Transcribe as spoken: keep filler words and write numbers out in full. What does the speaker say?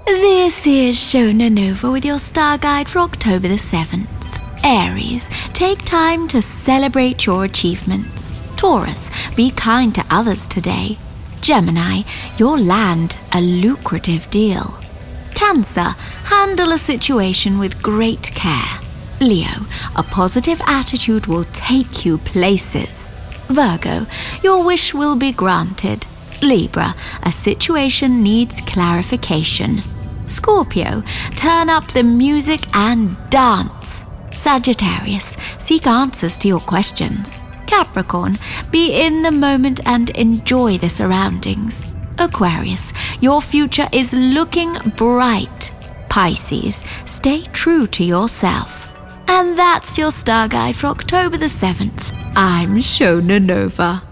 This is Shona Nova with your star guide for October the seventh. Aries, take time to celebrate your achievements. Taurus, be kind to others today. Gemini, you'll land a lucrative deal. Cancer, handle a situation with great care. Leo, a positive attitude will take you places. Virgo, your wish will be granted. Libra, a situation needs clarification. Scorpio, turn up the music and dance. Sagittarius, seek answers to your questions. Capricorn, be in the moment and enjoy the surroundings. Aquarius, your future is looking bright. Pisces, stay true to yourself. And that's your star guide for October the seventh. I'm Shona Nova.